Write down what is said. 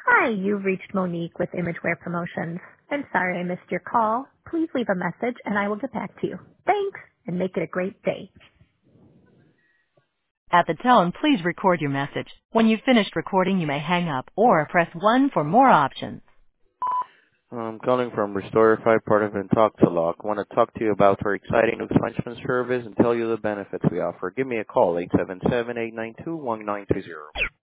Hi, you've reached Monique with Imageware Promotions. I'm sorry I missed your call. Please leave a message and I will get back to you. Thanks, and make it a great day. At the tone, please record your message. When you've finished recording, you may hang up or press 1 for more options. I'm calling from Restorify, part of Intoxalock. I want to talk to you about our exciting expungement service and tell you the benefits we offer. Give me a call, 877-892-1920.